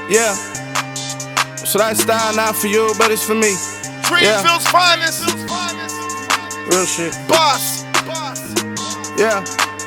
Yeah. So that style not for you, but it's for me. Dreamville's finest. Real shit. Boss. Yeah.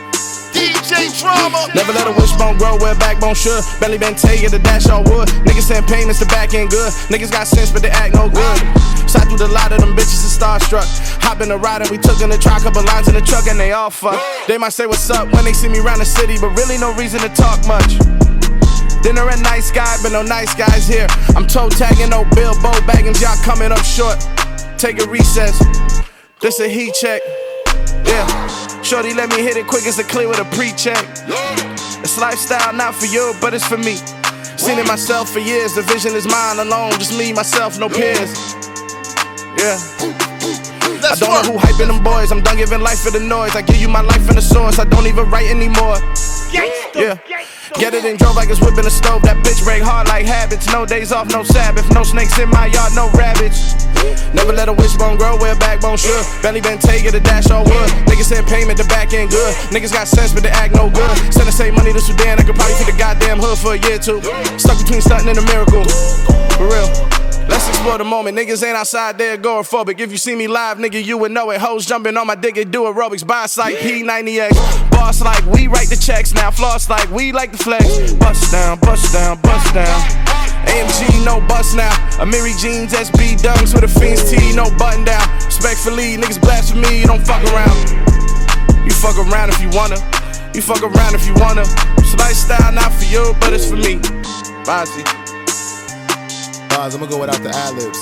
DJ Drama. Never let a wishbone grow where a backbone should. Belly been taking the dash all wood. Niggas send payments, the back end good. Niggas got sense, but they act no good. Sat through the lot of them bitches and starstruck. Hop in the ride and we took in the truck. Couple lines in the truck and they all fuck. They might say what's up when they see me round the city, but really no reason to talk much. Dinner at Nice Guy, but no nice guys here. I'm toe tagging, no Bilbo Baggins, y'all coming up short. Take a recess. This a heat check. Yeah. Shorty let me hit it quick as a clear with a pre-check. It's lifestyle not for you, but it's for me. Seen it myself for years. The vision is mine alone. Just me, myself, no peers. Yeah. I don't know who hyping them boys. I'm done giving life for the noise. I give you my life in the source. I don't even write anymore. Yeah. Get it and drove like it's whipping a stove. That bitch break hard like habits. No days off, no Sabbath. No snakes in my yard, no rabbits. Never let a wishbone grow where a backbone should. Belly been taking the dash all wood. Niggas send payment, the back end good. Niggas got sense, but they act no good. Send the same money to Sudan. I could probably feed the goddamn hood for a year or two. Stuck between stunting and a miracle. For real. Let's explore the moment. Niggas ain't outside there agoraphobic. If you see me live, nigga, you would know it. Hoes jumping on my dick and do aerobics. Boss like P90X. Boss like we write the checks now. Floss like we like the flex. Bust down, bust down, bust down. AMG, no bust now. Amiri jeans, SB dunks with a Fiends tee, no button down. Respectfully, niggas blasphemy, you don't fuck around. You fuck around if you wanna. You fuck around if you wanna. It's lifestyle not for you, but it's for me. Bossy. Bars, I'ma go without the ad-libs.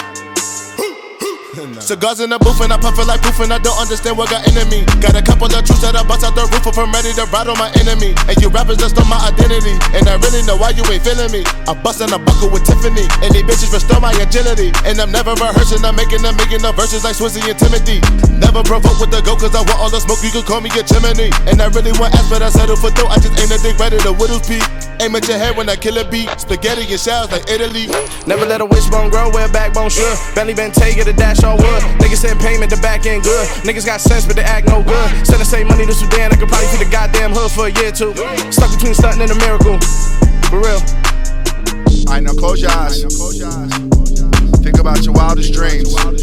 Cigars in the booth and I puff it like proof and I don't understand what got into me. Got a couple of truths that I bust out the roof if I'm ready to ride on my enemy. And you rappers just on my identity, and I really know why you ain't feeling me. I'm busting a buckle with Tiffany, and these bitches restore my agility. And I'm never rehearsing, I'm making the verses like Swizzy and Timothy. Never provoke with the go, cause I want all the smoke, you can call me a chimney. And I really want ass, but I settle for dough. I just aim the dick right at the widow's peak. Aim at your head when I kill a beat. Spaghetti and shells like Italy. Never let a wishbone grow where a backbone should. Belly been taking the dash all wood. Niggas send payment, the back end good. Niggas got sense, but they act no good. Send the same money to Sudan, I could probably feed the goddamn hood for a year or two. Stuck between stunting and a miracle. For real. Alright, now close your eyes. Think about your wildest dreams.